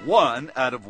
1 out of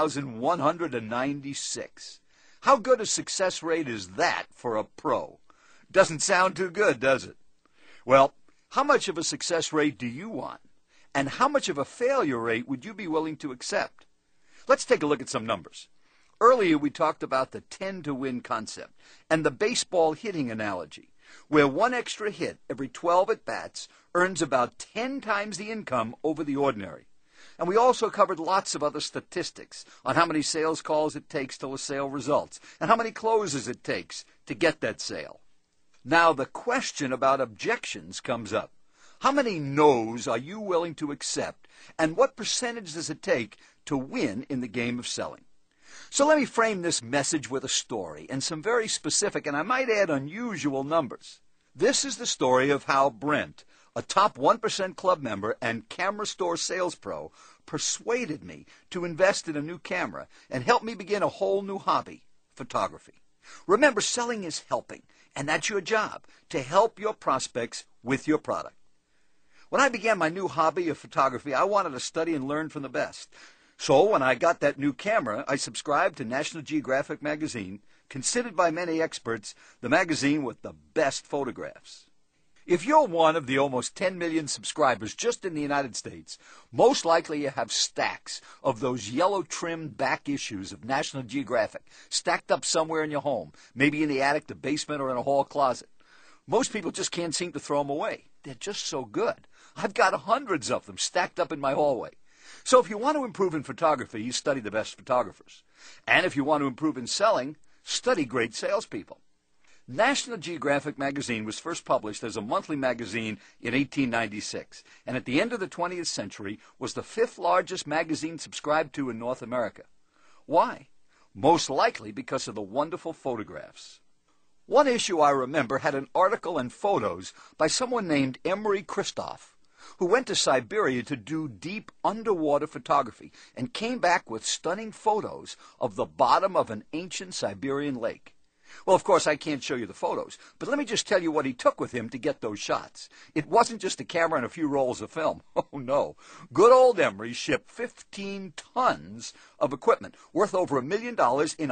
1,196. How good a success rate is that for a pro? Doesn't sound too good, does it? Well, how much of a success rate do you want? And how much of a failure rate would you be willing to accept? Let's take a look at some numbers. Earlier we talked about the 10 to win concept and the baseball hitting analogy, where one extra hit every 12 at-bats earns about 10 times the income over the ordinary. And we also covered lots of other statistics on how many sales calls it takes till a sale results and how many closes it takes to get that sale. Now the question about objections comes up. How many no's are you willing to accept, and what percentage does it take to win in the game of selling? So let me frame this message with a story and some very specific, and I might add unusual numbers. This is the story of how Brent, a top 1% club member and camera store sales pro, persuaded me to invest in a new camera and help me begin a whole new hobby, photography. Remember, selling is helping, and that's your job, to help your prospects with your product. When I began my new hobby of photography, I wanted to study and learn from the best. So when I got that new camera, I subscribed to National Geographic magazine, considered by many experts the magazine with the best photographs. If you're one of the almost 10 million subscribers just in the United States, most likely you have stacks of those yellow-trimmed back issues of National Geographic stacked up somewhere in your home, maybe in the attic, the basement, or in a hall closet. Most people just can't seem to throw them away. They're just so good. I've got hundreds of them stacked up in my hallway. So if you want to improve in photography, you study the best photographers. And if you want to improve in selling, study great salespeople. National Geographic magazine was first published as a monthly magazine in 1896, and at the end of the 20th century was the 5th largest magazine subscribed to in North America. Why? Most likely because of the wonderful photographs. One issue I remember had an article and photos by someone named Emery Christoph, who went to Siberia to do deep underwater photography and came back with stunning photos of the bottom of an ancient Siberian lake. Well, of course, I can't show you the photos, but let me just tell you what he took with him to get those shots. It wasn't just a camera and a few rolls of film. Oh, no. Good old Emery shipped 15 tons of equipment worth over $1 million in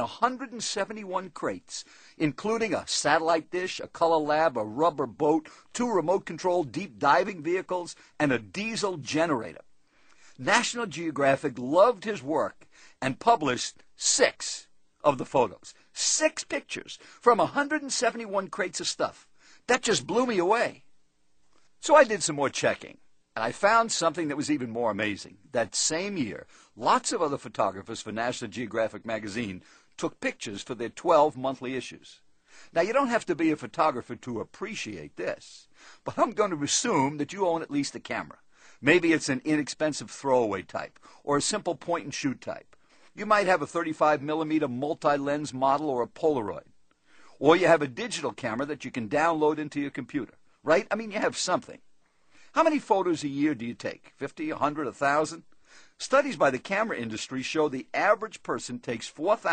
171 crates, including a satellite dish, a color lab, a rubber boat, 2 remote-controlled deep diving vehicles, and a diesel generator. National Geographic loved his work and published 6 of the photos. 6 pictures from 171 crates of stuff. That just blew me away. So I did some more checking, and I found something that was even more amazing. That same year, lots of other photographers for National Geographic magazine took pictures for their 12 monthly issues. Now, you don't have to be a photographer to appreciate this, but I'm going to assume that you own at least a camera. Maybe it's an inexpensive throwaway type, or a simple point-and-shoot type. You might have a 35mm multi-lens model or a Polaroid. Or you have a digital camera that you can download into your computer, right? I mean, you have something. How many photos a year do you take? 50, 100, 1,000? Studies by the camera industry show the average person takes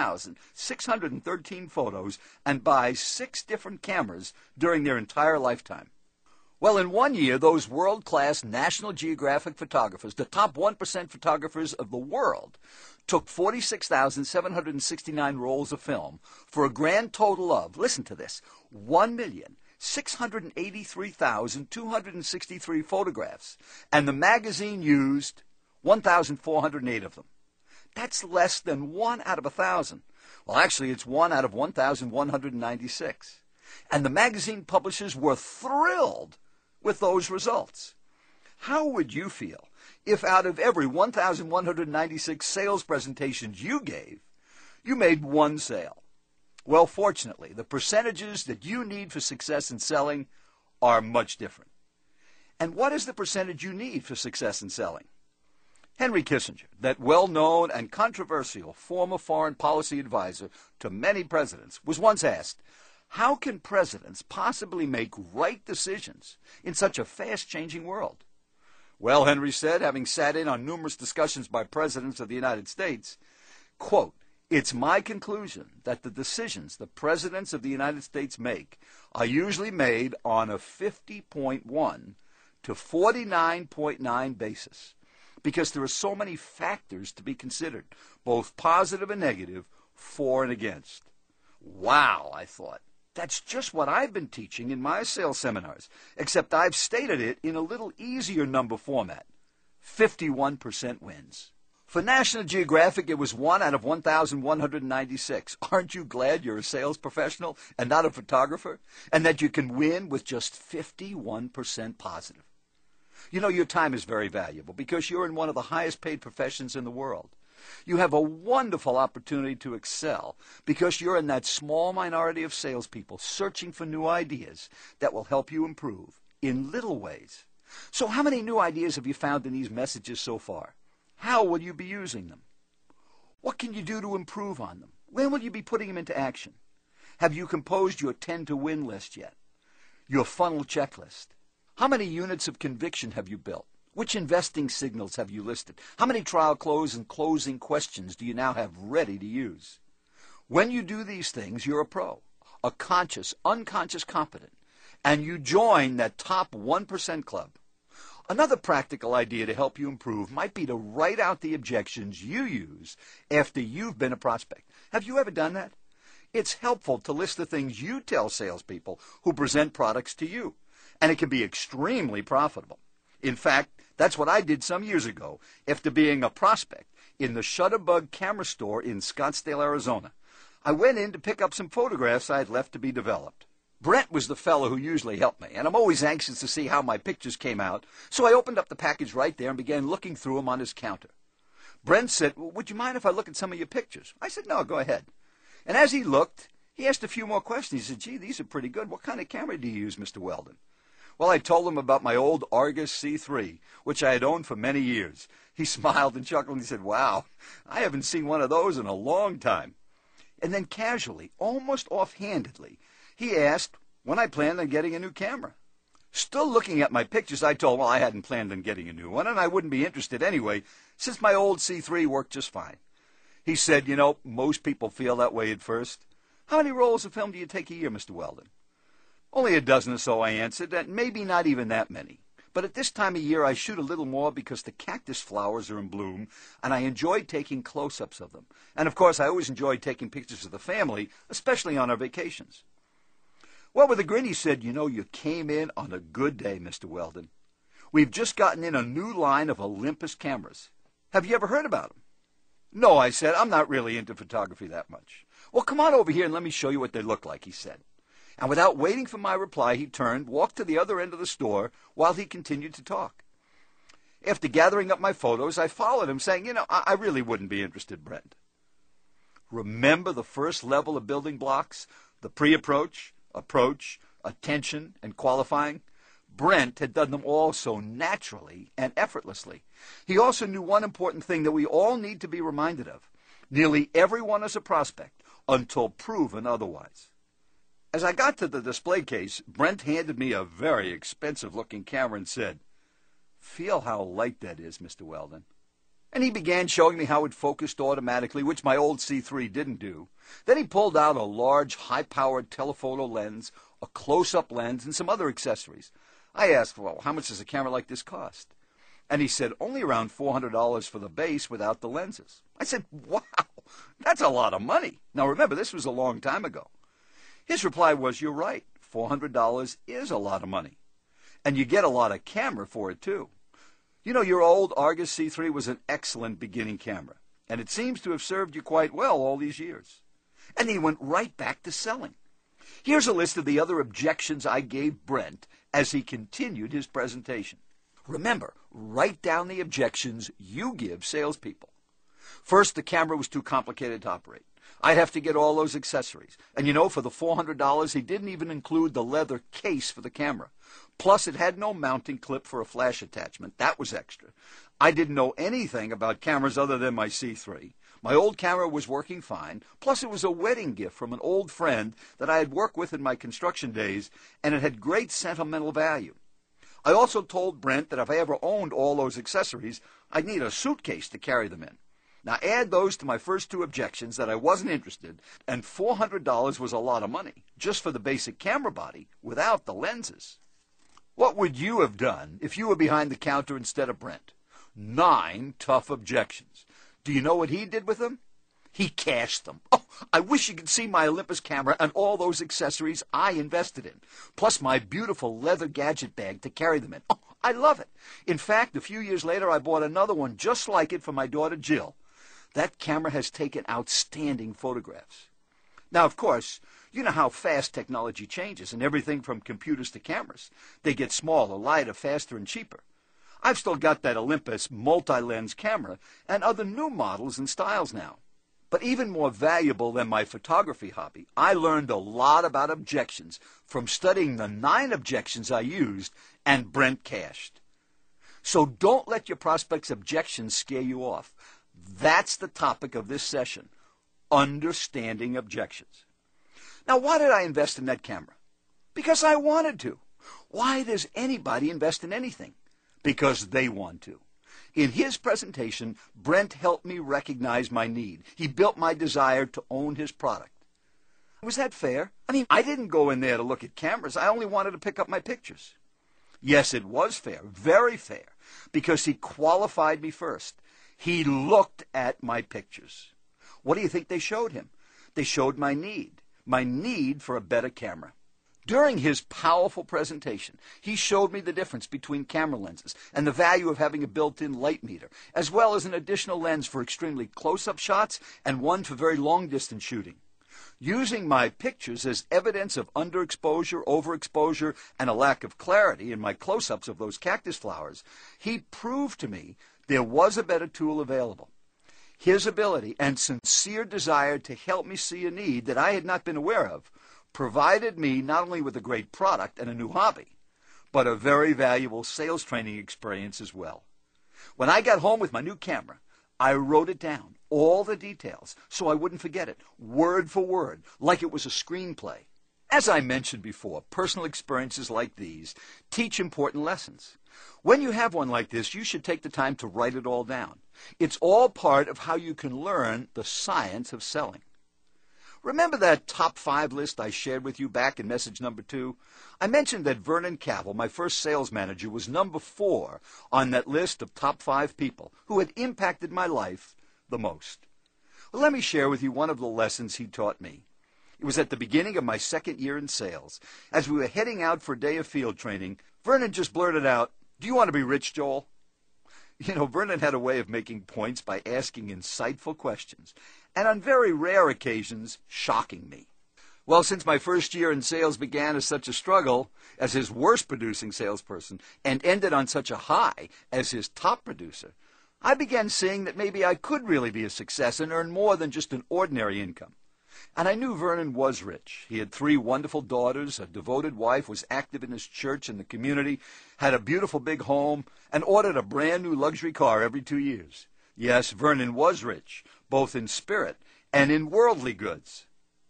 4,613 photos and buys 6 different cameras during their entire lifetime. Well, in 1 year, those world-class National Geographic photographers, the top 1% photographers of the world, took 46,769 rolls of film for a grand total of, listen to this, 1,683,263 photographs, and the magazine used 1,408 of them. That's less than 1 out of 1,000. Well, actually, it's 1 out of 1,196. And the magazine publishers were thrilled with those results. How would you feel if out of every 1,196 sales presentations you gave, you made 1 sale? Well, fortunately, the percentages that you need for success in selling are much different. And what is the percentage you need for success in selling? Henry Kissinger, that well-known and controversial former foreign policy advisor to many presidents, was once asked, how can presidents possibly make right decisions in such a fast-changing world? Well, Henry said, having sat in on numerous discussions by presidents of the United States, quote, "It's my conclusion that the decisions the presidents of the United States make are usually made on a 50.1 to 49.9 basis. because there are so many factors to be considered, both positive and negative, for and against. Wow, I thought. That's just what I've been teaching in my sales seminars, except I've stated it in a little easier number format. 51% wins. For National Geographic, it was 1 out of 1,196. Aren't you glad you're a sales professional and not a photographer, and that you can win with just 51% positive? You know, your time is very valuable because you're in one of the highest paid professions in the world. You have a wonderful opportunity to excel because you're in that small minority of salespeople searching for new ideas that will help you improve in little ways. So how many new ideas have you found in these messages so far? How will you be using them? What can you do to improve on them? When will you be putting them into action? Have you composed your 10 to win list yet? Your funnel checklist? How many units of conviction have you built? Which investing signals have you listed? How many trial close and closing questions do you now have ready to use? When you do these things, you're a pro, a conscious, unconscious competent, and you join that top 1% club. Another practical idea to help you improve might be to write out the objections you use after you've been a prospect. Have you ever done that? It's helpful to list the things you tell salespeople who present products to you, and it can be extremely profitable. In fact, that's what I did some years ago after being a prospect in the Shutterbug camera store in Scottsdale, Arizona. I went in to pick up some photographs I had left to be developed. Brent was the fellow who usually helped me, and I'm always anxious to see how my pictures came out, so I opened up the package right there and began looking through them on his counter. Brent said, "Well, would you mind if I look at some of your pictures?" I said, "No, go ahead." And as he looked, he asked a few more questions. He said, "Gee, these are pretty good. What kind of camera do you use, Mr. Weldon?" Well, I told him about my old Argus C3, which I had owned for many years. He smiled and chuckled and he said, "Wow, I haven't seen one of those in a long time." And then casually, almost offhandedly, he asked when I planned on getting a new camera. Still looking at my pictures, I told him I hadn't planned on getting a new one, and I wouldn't be interested anyway, since my old C3 worked just fine. He said, "You know, most people feel that way at first. How many rolls of film do you take a year, Mr. Weldon?" "Only a dozen or so," I answered, "and maybe not even that many. But at this time of year, I shoot a little more because the cactus flowers are in bloom, and I enjoy taking close-ups of them. And, of course, I always enjoy taking pictures of the family, especially on our vacations." Well, with a grin, he said, "You know, you came in on a good day, Mr. Weldon. We've just gotten in a new line of Olympus cameras. Have you ever heard about them?" "No," I said, "I'm not really into photography that much." "Well, come on over here and let me show you what they look like," he said. And without waiting for my reply, he turned, walked to the other end of the store while he continued to talk. After gathering up my photos, I followed him, saying, "You know, I really wouldn't be interested, Brent." Remember the first level of building blocks, the pre-approach, approach, attention, and qualifying? Brent had done them all so naturally and effortlessly. He also knew one important thing that we all need to be reminded of. Nearly everyone is a prospect until proven otherwise. As I got to the display case, Brent handed me a very expensive-looking camera and said, "Feel how light that is, Mr. Weldon." And he began showing me how it focused automatically, which my old C3 didn't do. Then he pulled out a large, high-powered telephoto lens, a close-up lens, and some other accessories. I asked, "Well, how much does a camera like this cost?" And he said, "Only around $400 for the base without the lenses." I said, "Wow, that's a lot of money." Now remember, this was a long time ago. His reply was, "You're right, $400 is a lot of money. And you get a lot of camera for it, too. You know, your old Argus C3 was an excellent beginning camera, and it seems to have served you quite well all these years." And he went right back to selling. Here's a list of the other objections I gave Brent as he continued his presentation. Remember, write down the objections you give salespeople. First, the camera was too complicated to operate. I'd have to get all those accessories. And you know, for the $400, he didn't even include the leather case for the camera. Plus, it had no mounting clip for a flash attachment. That was extra. I didn't know anything about cameras other than my C3. My old camera was working fine. Plus, it was a wedding gift from an old friend that I had worked with in my construction days, and it had great sentimental value. I also told Brent that if I ever owned all those accessories, I'd need a suitcase to carry them in. Now add those to my first two objections that I wasn't interested, and $400 was a lot of money, just for the basic camera body, without the lenses. What would you have done if you were behind the counter instead of Brent? 9 tough objections. Do you know what he did with them? He cashed them. Oh, I wish you could see my Olympus camera and all those accessories I invested in, plus my beautiful leather gadget bag to carry them in. Oh, I love it. In fact, a few years later, I bought another one just like it for my daughter Jill. That camera has taken outstanding photographs. Now, of course, you know how fast technology changes, and everything from computers to cameras. They get smaller, lighter, faster, and cheaper. I've still got that Olympus multi-lens camera and other new models and styles now. But even more valuable than my photography hobby, I learned a lot about objections from studying the 9 objections I used and Brent cashed. So don't let your prospect's objections scare you off. That's the topic of this session, understanding objections. Now, why did I invest in that camera? Because I wanted to. Why does anybody invest in anything? Because they want to. In his presentation, Brent helped me recognize my need. He built my desire to own his product. Was that fair? I mean, I didn't go in there to look at cameras. I only wanted to pick up my pictures. Yes, it was fair, very fair, because he qualified me first. He looked at my pictures. What do you think they showed him? They showed my need for a better camera. During his powerful presentation, he showed me the difference between camera lenses and the value of having a built-in light meter, as well as an additional lens for extremely close-up shots and one for very long-distance shooting. Using my pictures as evidence of underexposure, overexposure, and a lack of clarity in my close-ups of those cactus flowers, he proved to me there was a better tool available. His ability and sincere desire to help me see a need that I had not been aware of provided me not only with a great product and a new hobby, but a very valuable sales training experience as well. When I got home with my new camera, I wrote it down, all the details, so I wouldn't forget it, word for word, like it was a screenplay. As I mentioned before, personal experiences like these teach important lessons. When you have one like this, you should take the time to write it all down. It's all part of how you can learn the science of selling. Remember that top 5 list I shared with you back in message number 2? I mentioned that Vernon Cavill, my first sales manager, was number 4 on that list of top 5 people who had impacted my life the most. Well, let me share with you one of the lessons he taught me. It was at the beginning of my 2nd year in sales. As we were heading out for a day of field training, Vernon just blurted out, "Do you want to be rich, Joel?" You know, Vernon had a way of making points by asking insightful questions, and on very rare occasions, shocking me. Well, since my first year in sales began as such a struggle as his worst producing salesperson and ended on such a high as his top producer, I began seeing that maybe I could really be a success and earn more than just an ordinary income. And I knew Vernon was rich. He had 3 wonderful daughters, a devoted wife, was active in his church and the community, had a beautiful big home, and ordered a brand new luxury car every 2 years. Yes, Vernon was rich, both in spirit and in worldly goods.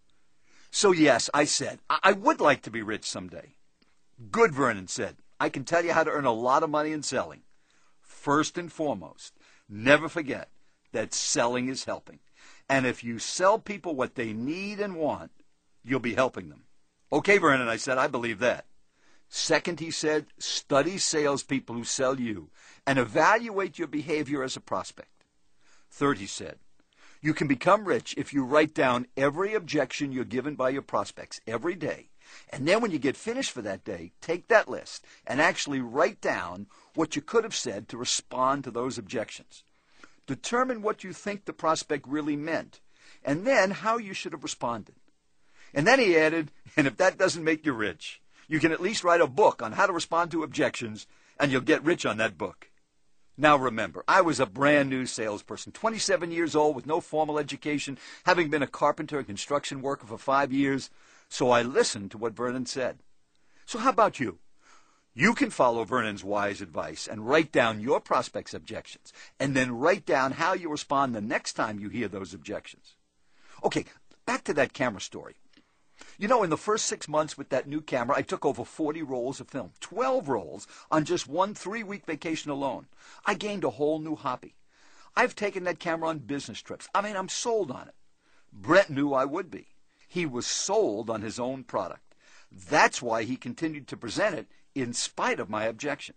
So yes, I said, I would like to be rich someday. Good, Vernon said. I can tell you how to earn a lot of money in selling. First and foremost, never forget that selling is helping. And if you sell people what they need and want, you'll be helping them. Okay, Vernon, I said, I believe that. Second, he said, study salespeople who sell you and evaluate your behavior as a prospect. Third, he said, you can become rich if you write down every objection you're given by your prospects every day. And then when you get finished for that day, take that list and actually write down what you could have said to respond to those objections. Determine what you think the prospect really meant, and then how you should have responded. And then he added, and if that doesn't make you rich, you can at least write a book on how to respond to objections, and you'll get rich on that book. Now remember, I was a brand new salesperson, 27 years old with no formal education, having been a carpenter and construction worker for 5 years, so I listened to what Vernon said. So how about you? You can follow Vernon's wise advice and write down your prospects' objections, and then write down how you respond the next time you hear those objections. Okay, back to that camera story. You know, in the first 6 months with that new camera, I took over 40 rolls of film, 12 rolls on just one 3-week vacation alone. I gained a whole new hobby. I've taken that camera on business trips. I'm sold on it. Brent knew I would be. He was sold on his own product. That's why he continued to present it in spite of my objections.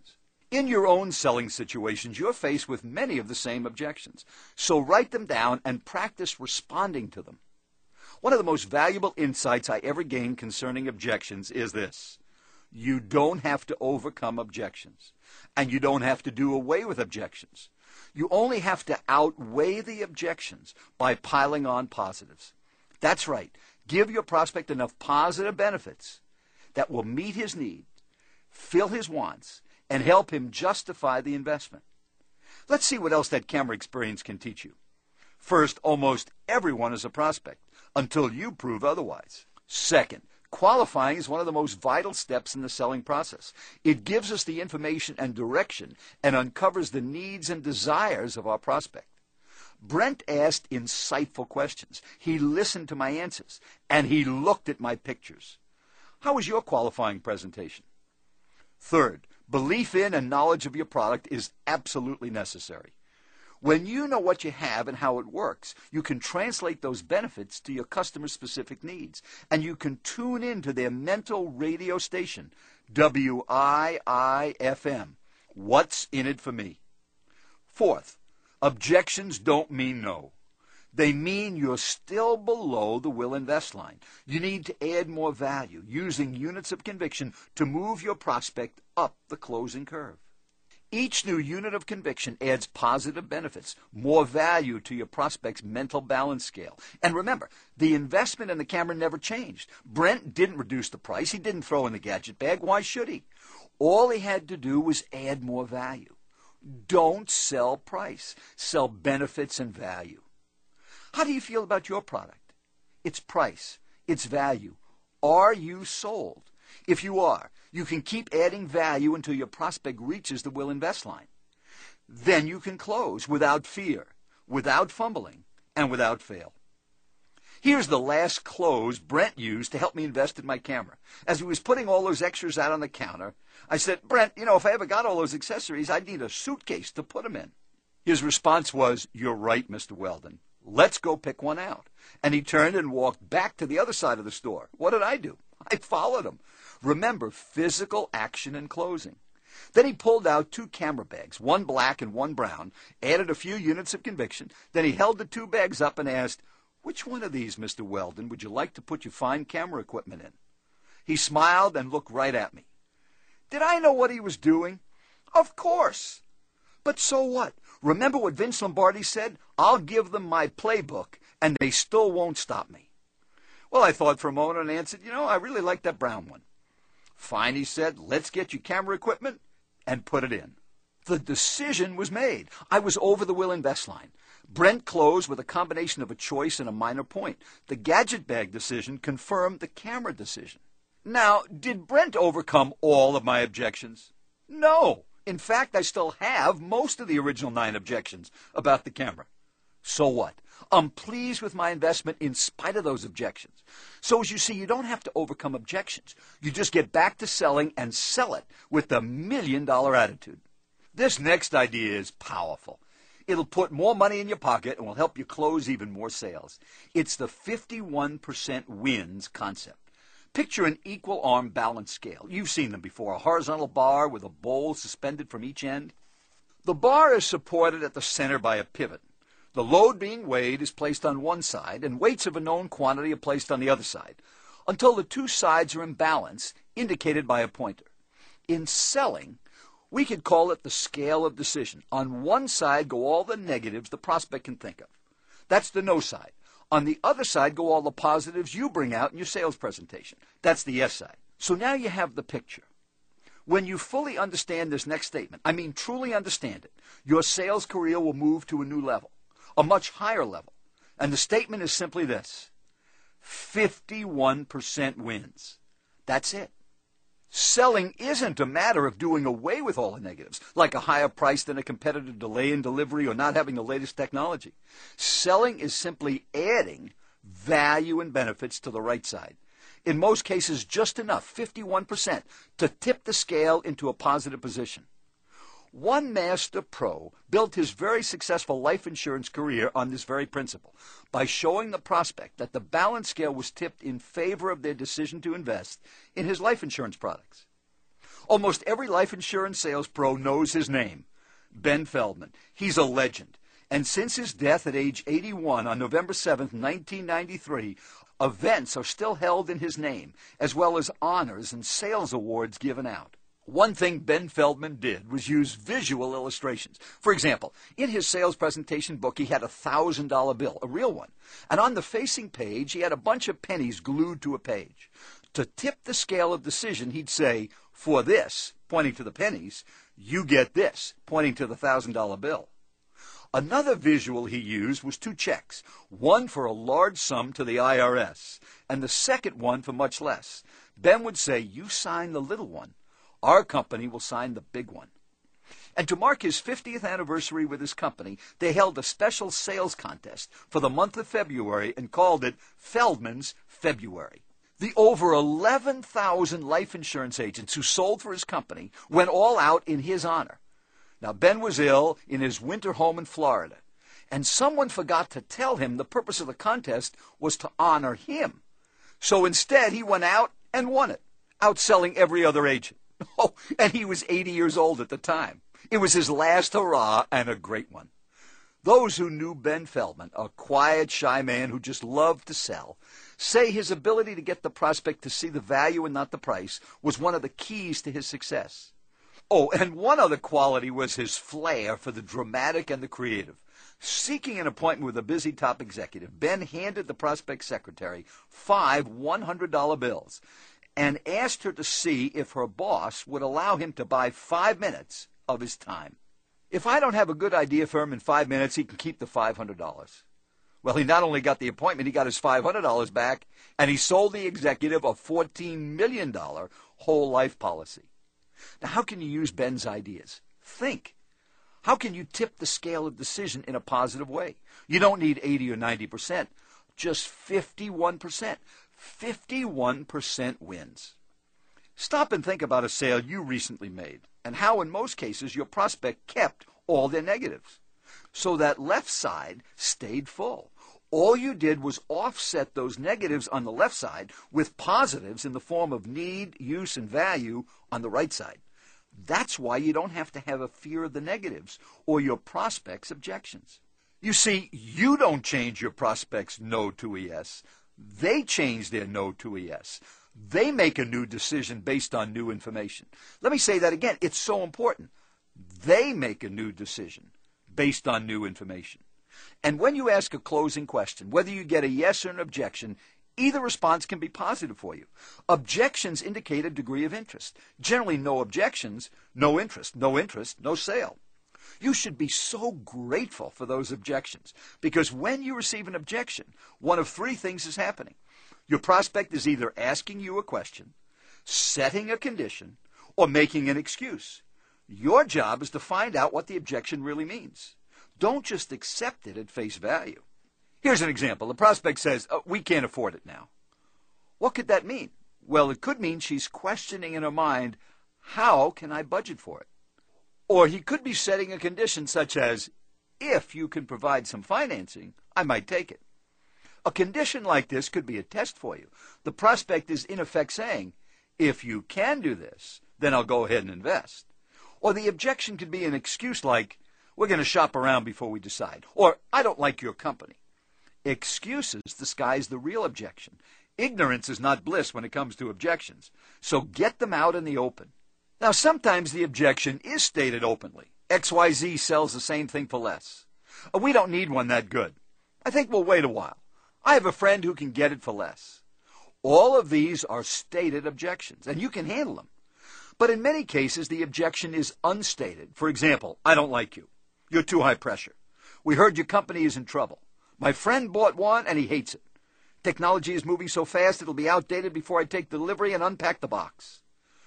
In your own selling situations, you're faced with many of the same objections. So write them down and practice responding to them. One of the most valuable insights I ever gained concerning objections is this: you don't have to overcome objections, and you don't have to do away with objections. You only have to outweigh the objections by piling on positives. That's right. Give your prospect enough positive benefits that will meet his need, fill his wants, and help him justify the investment. Let's see what else that camera experience can teach you. First, almost everyone is a prospect until you prove otherwise. Second, qualifying is one of the most vital steps in the selling process. It gives us the information and direction and uncovers the needs and desires of our prospect. Brent asked insightful questions. He listened to my answers, and he looked at my pictures. How was your qualifying presentation? Third, belief in and knowledge of your product is absolutely necessary. When you know what you have and how it works, you can translate those benefits to your customer's specific needs, and you can tune into their mental radio station, WIIFM. What's in it for me? Fourth, objections don't mean no. They mean you're still below the will invest line. You need to add more value, using units of conviction to move your prospect up the closing curve. Each new unit of conviction adds positive benefits, more value to your prospect's mental balance scale. And remember, the investment in the camera never changed. Brent didn't reduce the price. He didn't throw in the gadget bag. Why should he? All he had to do was add more value. Don't sell price. Sell benefits and value. How do you feel about your product? Its price, its value. Are you sold? If you are, you can keep adding value until your prospect reaches the will invest line. Then you can close without fear, without fumbling, and without fail. Here's the last close Brent used to help me invest in my camera. As he was putting all those extras out on the counter, I said, Brent, if I ever got all those accessories, I'd need a suitcase to put them in. His response was, you're right, Mr. Weldon. Let's go pick one out. And he turned and walked back to the other side of the store. What did I do? I followed him. Remember, physical action and closing. Then he pulled out 2 camera bags, one black and one brown, added a few units of conviction. Then he held the 2 bags up and asked, which one of these, Mr. Weldon, would you like to put your fine camera equipment in? He smiled and looked right at me. Did I know what he was doing? Of course. But so what? Remember what Vince Lombardi said? I'll give them my playbook, and they still won't stop me. Well, I thought for a moment and answered, I really like that brown one. Fine, he said, let's get your camera equipment and put it in. The decision was made. I was over the will invest line. Brent closed with a combination of a choice and a minor point. The gadget bag decision confirmed the camera decision. Now, did Brent overcome all of my objections? No. In fact, I still have most of the original 9 objections about the camera. So what? I'm pleased with my investment in spite of those objections. So as you see, you don't have to overcome objections. You just get back to selling and sell it with the $1 million attitude. This next idea is powerful. It'll put more money in your pocket and will help you close even more sales. It's the 51% wins concept. Picture an equal arm balance scale. You've seen them before, a horizontal bar with a bowl suspended from each end. The bar is supported at the center by a pivot. The load being weighed is placed on one side, and weights of a known quantity are placed on the other side, until the 2 sides are in balance, indicated by a pointer. In selling, we could call it the scale of decision. On one side go all the negatives the prospect can think of. That's the no side. On the other side go all the positives you bring out in your sales presentation. That's the yes side. So now you have the picture. When you fully understand this next statement, I mean truly understand it, your sales career will move to a new level, a much higher level. And the statement is simply this: 51% wins. That's it. Selling isn't a matter of doing away with all the negatives, like a higher price than a competitor, delay in delivery, or not having the latest technology. Selling is simply adding value and benefits to the right side. In most cases, just enough, 51%, to tip the scale into a positive position. One master pro built his very successful life insurance career on this very principle, by showing the prospect that the balance scale was tipped in favor of their decision to invest in his life insurance products. Almost every life insurance sales pro knows his name, Ben Feldman. He's a legend. And since his death at age 81 on November 7th, 1993, events are still held in his name, as well as honors and sales awards given out. One thing Ben Feldman did was use visual illustrations. For example, in his sales presentation book, he had a $1,000 bill, a real one. And on the facing page, he had a bunch of pennies glued to a page. To tip the scale of decision, he'd say, "For this," pointing to the pennies, "you get this," pointing to the $1,000 bill. Another visual he used was two checks, one for a large sum to the IRS, and the second one for much less. Ben would say, "You sign the little one. Our company will sign the big one." And to mark his 50th anniversary with his company, they held a special sales contest for the month of February and called it Feldman's February. The over 11,000 life insurance agents who sold for his company went all out in his honor. Now, Ben was ill in his winter home in Florida, and someone forgot to tell him the purpose of the contest was to honor him. So instead, he went out and won it, outselling every other agent. Oh, and he was 80 years old at the time. It was his last hurrah, and a great one. Those who knew Ben Feldman, a quiet, shy man who just loved to sell, say his ability to get the prospect to see the value and not the price was one of the keys to his success. Oh, and one other quality was his flair for the dramatic and the creative. Seeking an appointment with a busy top executive, Ben handed the prospect's secretary 5 $100 bills and asked her to see if her boss would allow him to buy 5 minutes of his time. "If I don't have a good idea for him in 5 minutes, he can keep the $500. Well, he not only got the appointment, he got his $500 back, and he sold the executive a $14 million whole life policy. Now, how can you use Ben's ideas? Think. How can you tip the scale of decision in a positive way? You don't need 80 or 90%, just 51%. 51% wins. Stop and think about a sale you recently made and how in most cases your prospect kept all their negatives. So that left side stayed full. All you did was offset those negatives on the left side with positives in the form of need, use, and value on the right side. That's why you don't have to have a fear of the negatives or your prospect's objections. You see, you don't change your prospect's no to a yes. They change their no to a yes. They make a new decision based on new information. Let me say that again. It's so important. They make a new decision based on new information. And when you ask a closing question, whether you get a yes or an objection, either response can be positive for you. Objections indicate a degree of interest. Generally, no objections, no interest. No interest, no sale. You should be so grateful for those objections, because when you receive an objection, one of 3 things is happening. Your prospect is either asking you a question, setting a condition, or making an excuse. Your job is to find out what the objection really means. Don't just accept it at face value. Here's an example. The prospect says, "We can't afford it now." What could that mean? Well, it could mean she's questioning in her mind, "How can I budget for it?" Or he could be setting a condition such as, "If you can provide some financing, I might take it." A condition like this could be a test for you. The prospect is in effect saying, "If you can do this, then I'll go ahead and invest." Or the objection could be an excuse like, "We're going to shop around before we decide," or "I don't like your company." Excuses disguise the real objection. Ignorance is not bliss when it comes to objections. So get them out in the open. Now, sometimes the objection is stated openly. XYZ sells the same thing for less. We don't need one that good. I think we'll wait a while. I have a friend who can get it for less. All of these are stated objections, and you can handle them. But in many cases, the objection is unstated. For example, "I don't like you. You're too high pressure. We heard your company is in trouble. My friend bought one, and he hates it. Technology is moving so fast it'll be outdated before I take delivery and unpack the box."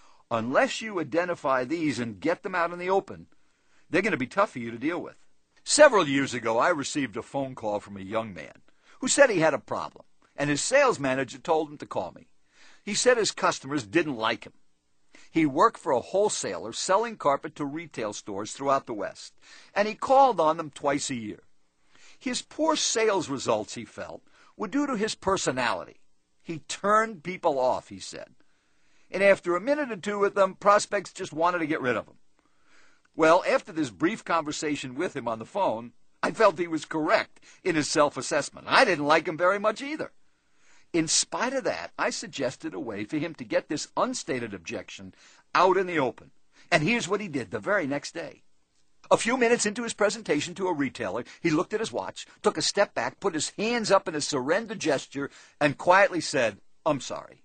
Unless you identify these and get them out in the open, they're going to be tough for you to deal with. Several years ago, I received a phone call from a young man who said he had a problem, and his sales manager told him to call me. He said his customers didn't like him. He worked for a wholesaler selling carpet to retail stores throughout the West, and he called on them twice a year. His poor sales results, he felt, were due to his personality. He turned people off, he said. And after a minute or two with them, prospects just wanted to get rid of him. Well, after this brief conversation with him on the phone, I felt he was correct in his self-assessment. I didn't like him very much either. In spite of that, I suggested a way for him to get this unstated objection out in the open. And here's what he did the very next day. A few minutes into his presentation to a retailer, he looked at his watch, took a step back, put his hands up in a surrender gesture, and quietly said, "I'm sorry.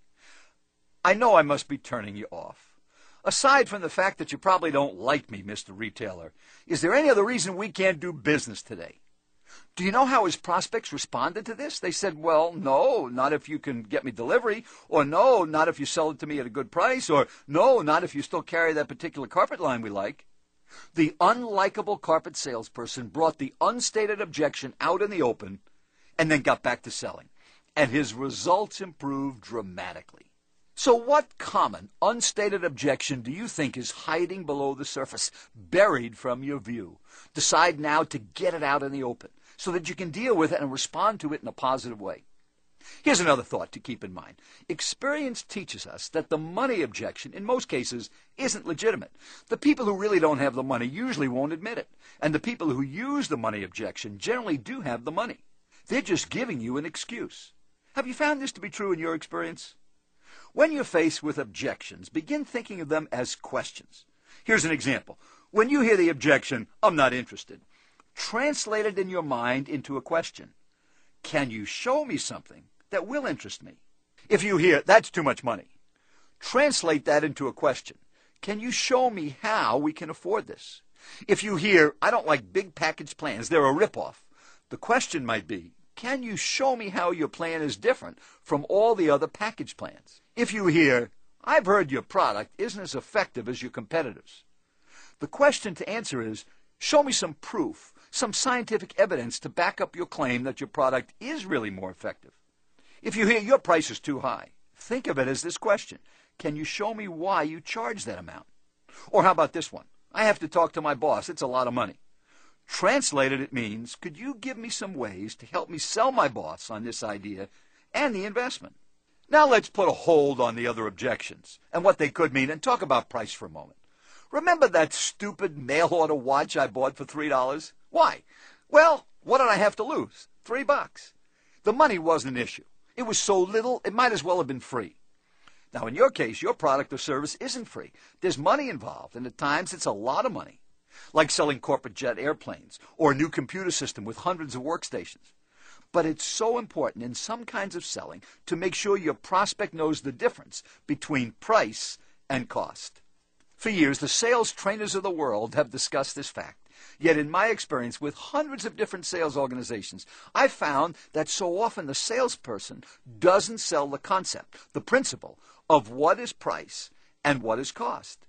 I know I must be turning you off. Aside from the fact that you probably don't like me, Mr. Retailer, is there any other reason we can't do business today?" Do you know how his prospects responded to this? They said, "Well, no, not if you can get me delivery," or "No, not if you sell it to me at a good price," or "No, not if you still carry that particular carpet line we like." The unlikable carpet salesperson brought the unstated objection out in the open and then got back to selling. And his results improved dramatically. So what common, unstated objection do you think is hiding below the surface, buried from your view? Decide now to get it out in the open so that you can deal with it and respond to it in a positive way. Here's another thought to keep in mind. Experience teaches us that the money objection, in most cases, isn't legitimate. The people who really don't have the money usually won't admit it. And the people who use the money objection generally do have the money. They're just giving you an excuse. Have you found this to be true in your experience? When you're faced with objections, begin thinking of them as questions. Here's an example. When you hear the objection, "I'm not interested," translate it in your mind into a question. Can you show me something that will interest me? If you hear, "That's too much money," translate that into a question. Can you show me how we can afford this? If you hear, "I don't like big package plans, they're a ripoff," the question might be, can you show me how your plan is different from all the other package plans? If you hear, "I've heard your product isn't as effective as your competitors," the question to answer is, show me some proof, some scientific evidence to back up your claim that your product is really more effective. If you hear, "Your price is too high," think of it as this question. Can you show me why you charge that amount? Or how about this one? "I have to talk to my boss. It's a lot of money." Translated, it means, could you give me some ways to help me sell my boss on this idea and the investment? Now let's put a hold on the other objections and what they could mean and talk about price for a moment. Remember that stupid mail-order watch I bought for $3? Why? Well, what did I have to lose? $3. The money wasn't an issue. It was so little, it might as well have been free. Now, in your case, your product or service isn't free. There's money involved, and at times it's a lot of money, like selling corporate jet airplanes or a new computer system with hundreds of workstations. But it's so important in some kinds of selling to make sure your prospect knows the difference between price and cost. For years, the sales trainers of the world have discussed this fact. Yet in my experience with hundreds of different sales organizations, I've found that so often the salesperson doesn't sell the concept, the principle of what is price and what is cost.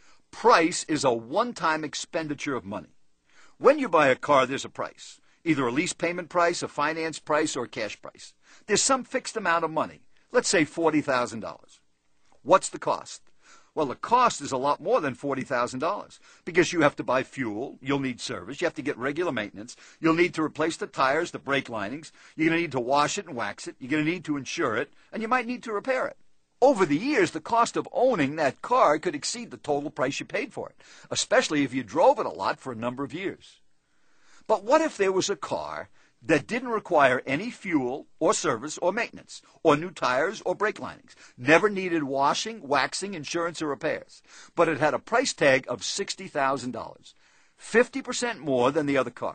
Price is a one-time expenditure of money. When you buy a car, there's a price. Either a lease payment price, a finance price, or a cash price. There's some fixed amount of money. Let's say $40,000. What's the cost? Well, the cost is a lot more than $40,000 because you have to buy fuel, you'll need service, you have to get regular maintenance, you'll need to replace the tires, the brake linings, you're going to need to wash it and wax it, you're going to need to insure it, and you might need to repair it. Over the years, the cost of owning that car could exceed the total price you paid for it, especially if you drove it a lot for a number of years. But what if there was a car that didn't require any fuel or service or maintenance or new tires or brake linings, never needed washing, waxing, insurance, or repairs, but it had a price tag of $60,000, 50% more than the other car?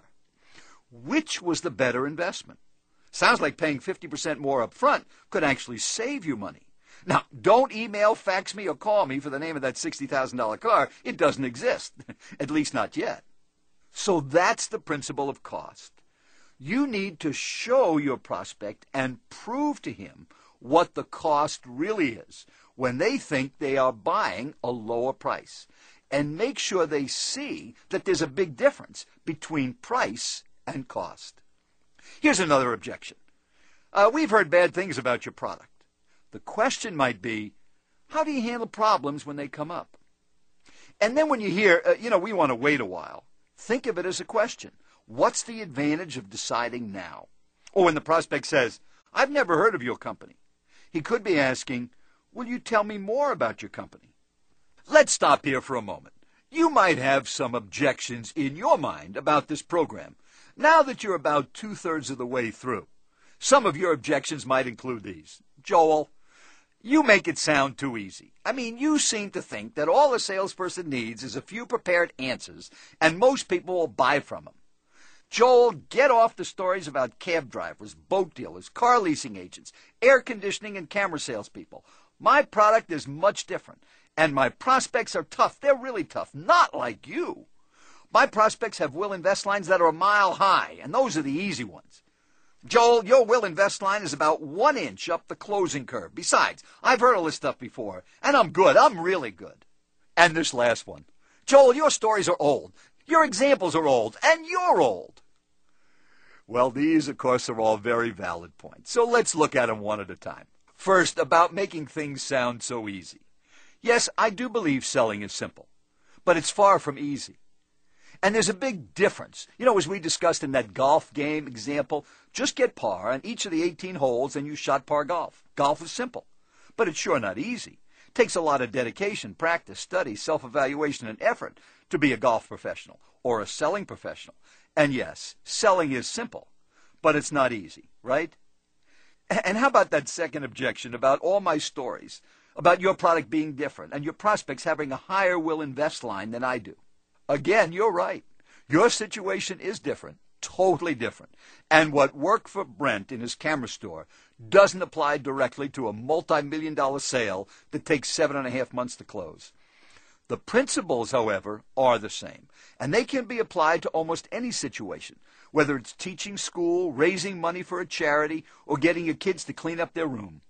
Which was the better investment? Sounds like paying 50% more up front could actually save you money. Now, don't email, fax me, or call me for the name of that $60,000 car. It doesn't exist, at least not yet. So that's the principle of cost. You need to show your prospect and prove to him what the cost really is when they think they are buying a lower price. And make sure they see that there's a big difference between price and cost. Here's another objection. We've heard bad things about your product. The question might be, how do you handle problems when they come up? And then when you hear, we want to wait a while, think of it as a question. What's the advantage of deciding now? Or when the prospect says, "I've never heard of your company," he could be asking, Will you tell me more about your company? Let's stop here for a moment. You might have some objections in your mind about this program now that you're about 2/3 of the way through. Some of your objections might include these. Joel, you make it sound too easy. I mean, you seem to think that all a salesperson needs is a few prepared answers, and most people will buy from them. Joel, get off the stories about cab drivers, boat dealers, car leasing agents, air conditioning, and camera salespeople. My product is much different, and my prospects are tough. They're really tough, not like you. My prospects have will invest lines that are a mile high, and those are the easy ones. Joel, your will invest line is about 1 inch up the closing curve. Besides, I've heard all this stuff before, and I'm good. I'm really good. And this last one. Joel, your stories are old. Your examples are old, and you're old. Well, these, of course, are all very valid points. So let's look at them one at a time. First, about making things sound so easy. Yes, I do believe selling is simple, but it's far from easy. And there's a big difference. You know, as we discussed in that golf game example, just get par on each of the 18 holes and you shot par golf. Golf is simple, but it's sure not easy. It takes a lot of dedication, practice, study, self-evaluation, and effort to be a golf professional or a selling professional. And yes, selling is simple, but it's not easy, right? And how about that second objection about all my stories, about your product being different and your prospects having a higher will invest line than I do? Again, you're right. Your situation is different, totally different. And what worked for Brent in his camera store doesn't apply directly to a multi-million-dollar sale that takes 7.5 months to close. The principles, however, are the same, and they can be applied to almost any situation, whether it's teaching school, raising money for a charity, or getting your kids to clean up their room.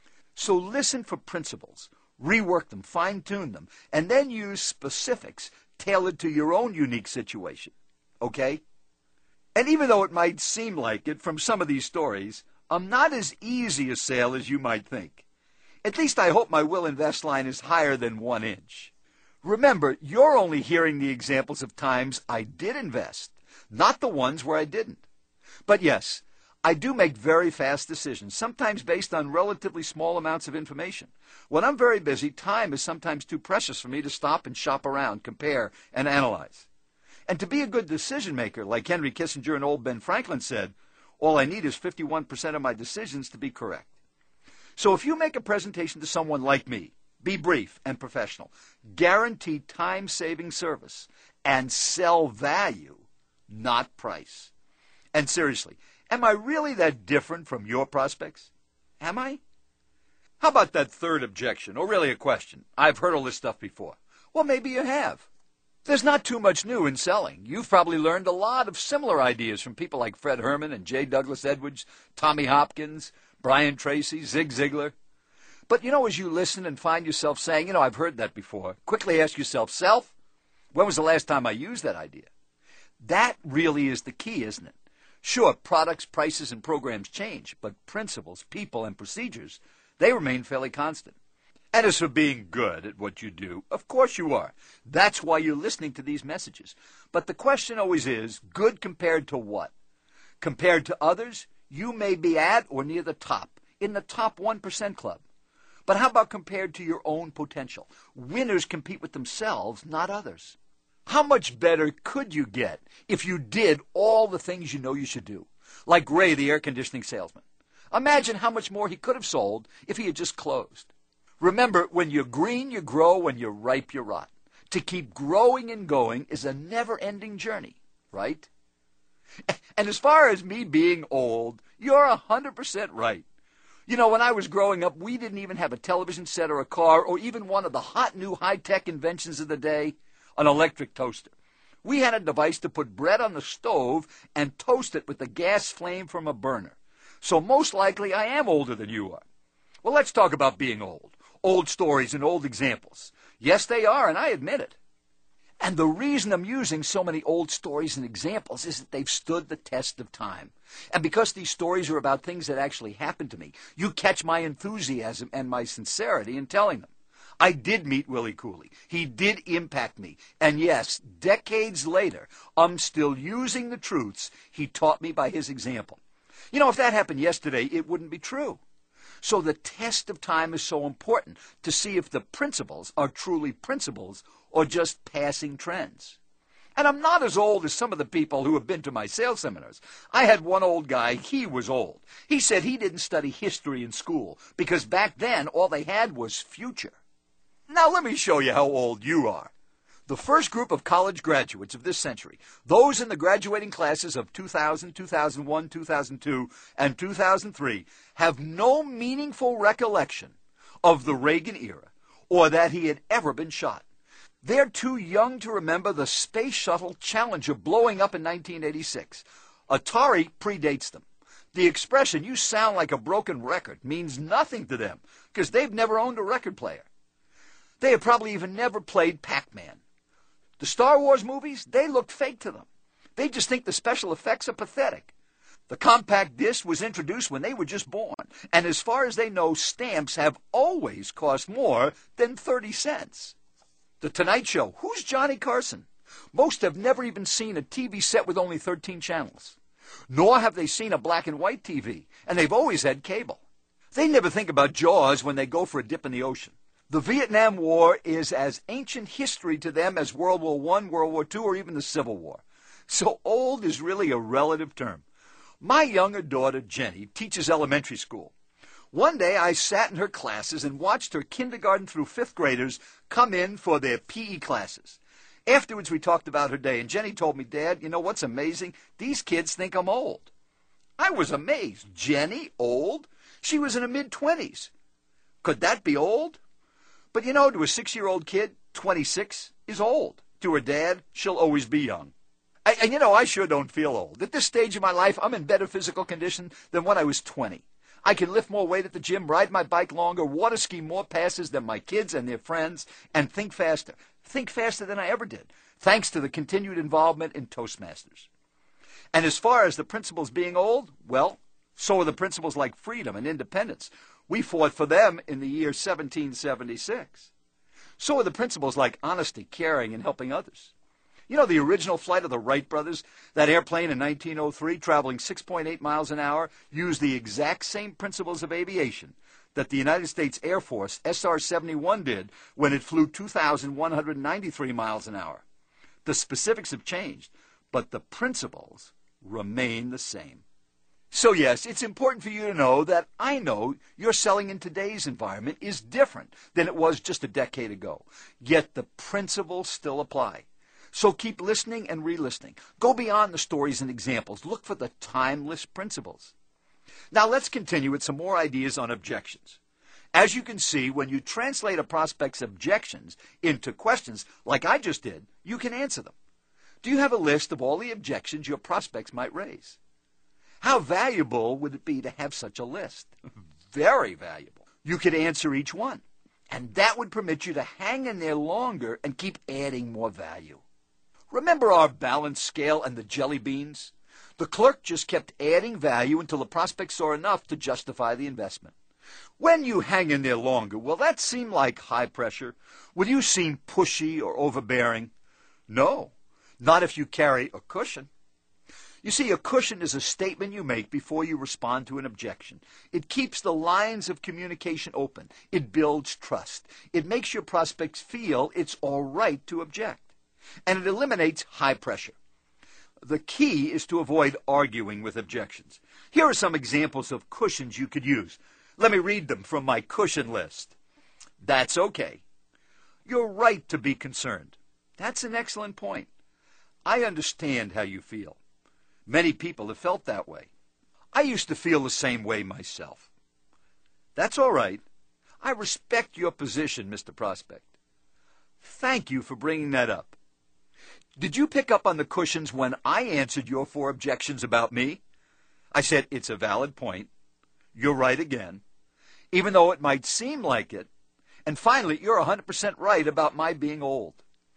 So listen for principles, rework them, fine-tune them, and then use specifics tailored to your own unique situation, okay? And even though it might seem like it from some of these stories, I'm not as easy a sale as you might think. At least I hope my will invest line is higher than 1 inch. Remember, you're only hearing the examples of times I did invest, not the ones where I didn't. But yes, I do make very fast decisions, sometimes based on relatively small amounts of information. When I'm very busy, time is sometimes too precious for me to stop and shop around, compare, and analyze. And to be a good decision maker, like Henry Kissinger and old Ben Franklin said, all I need is 51% of my decisions to be correct. So if you make a presentation to someone like me, be brief and professional, guarantee time-saving service, and sell value, not price. And seriously, am I really that different from your prospects? Am I? How about that third objection, or really a question? I've heard all this stuff before. Well, maybe you have. There's not too much new in selling. You've probably learned a lot of similar ideas from people like Fred Herman and J. Douglas Edwards, Tommy Hopkins, Brian Tracy, Zig Ziglar. But, as you listen and find yourself saying, I've heard that before, quickly ask yourself, self, when was the last time I used that idea? That really is the key, isn't it? Sure, products, prices, and programs change, but principles, people, and procedures, they remain fairly constant. And as for being good at what you do, of course you are. That's why you're listening to these messages. But the question always is, good compared to what? Compared to others, you may be at or near the top, in the top 1% club. But how about compared to your own potential? Winners compete with themselves, not others. How much better could you get if you did all the things you know you should do? Like Ray, the air conditioning salesman. Imagine how much more he could have sold if he had just closed. Remember, when you're green, you grow. When you're ripe, you rot. To keep growing and going is a never-ending journey, right? And as far as me being old, you're 100% right. When I was growing up, we didn't even have a television set or a car or even one of the hot new high-tech inventions of the day, an electric toaster. We had a device to put bread on the stove and toast it with the gas flame from a burner. So most likely I am older than you are. Well, let's talk about being old. Old stories and old examples. Yes, they are, and I admit it. And the reason I'm using so many old stories and examples is that they've stood the test of time. And because these stories are about things that actually happened to me, you catch my enthusiasm and my sincerity in telling them. I did meet Willie Cooley. He did impact me. And yes, decades later, I'm still using the truths he taught me by his example. If that happened yesterday, it wouldn't be true. So the test of time is so important to see if the principles are truly principles or just passing trends. And I'm not as old as some of the people who have been to my sales seminars. I had one old guy, he was old. He said he didn't study history in school because back then all they had was future. Now let me show you how old you are. The first group of college graduates of this century, those in the graduating classes of 2000, 2001, 2002, and 2003, have no meaningful recollection of the Reagan era or that he had ever been shot. They're too young to remember the Space Shuttle Challenger blowing up in 1986. Atari predates them. The expression, "you sound like a broken record," means nothing to them because they've never owned a record player. They have probably even never played Pac-Man. The Star Wars movies, they looked fake to them. They just think the special effects are pathetic. The compact disc was introduced when they were just born, and as far as they know, stamps have always cost more than 30 cents. The Tonight Show, who's Johnny Carson? Most have never even seen a TV set with only 13 channels. Nor have they seen a black and white TV, and they've always had cable. They never think about Jaws when they go for a dip in the ocean. The Vietnam War is as ancient history to them as World War I, World War II, or even the Civil War. So old is really a relative term. My younger daughter, Jenny, teaches elementary school. One day I sat in her classes and watched her kindergarten through fifth graders come in for their PE classes. Afterwards we talked about her day, and Jenny told me, "Dad, you know what's amazing? These kids think I'm old." I was amazed. Jenny, old? She was in her mid-20s. Could that be old? But you know, to a 6-year-old kid, 26 is old. To her dad, she'll always be young. And you know, I sure don't feel old. At this stage of my life, I'm in better physical condition than when I was 20. I can lift more weight at the gym, ride my bike longer, water ski more passes than my kids and their friends, and think faster. Think faster than I ever did, thanks to the continued involvement in Toastmasters. And as far as the principles being old, well, so are the principles like freedom and independence. We fought for them in the year 1776. So are the principles like honesty, caring, and helping others. You know, the original flight of the Wright brothers, that airplane in 1903 traveling 6.8 miles an hour, used the exact same principles of aviation that the United States Air Force SR-71 did when it flew 2,193 miles an hour. The specifics have changed, but the principles remain the same. So yes, it's important for you to know that I know your selling in today's environment is different than it was just a decade ago. Yet the principles still apply. So keep listening and re-listening. Go beyond the stories and examples. Look for the timeless principles. Now let's continue with some more ideas on objections. As you can see, when you translate a prospect's objections into questions, like I just did, you can answer them. Do you have a list of all the objections your prospects might raise? How valuable would it be to have such a list? Very valuable. You could answer each one, and that would permit you to hang in there longer and keep adding more value. Remember our balance scale and the jelly beans? The clerk just kept adding value until the prospect saw enough to justify the investment. When you hang in there longer, will that seem like high pressure? Will you seem pushy or overbearing? No, not if you carry a cushion. You see, a cushion is a statement you make before you respond to an objection. It keeps the lines of communication open. It builds trust. It makes your prospects feel it's all right to object. And it eliminates high pressure. The key is to avoid arguing with objections. Here are some examples of cushions you could use. Let me read them from my cushion list. That's okay. You're right to be concerned. That's an excellent point. I understand how you feel. Many people have felt that way. I used to feel the same way myself. That's all right. I respect your position, Mr. Prospect. Thank you for bringing that up. Did you pick up on the cushions when I answered your 4 objections about me? I said, it's a valid point. You're right again, even though it might seem like it. And finally, you're 100% right about my being old.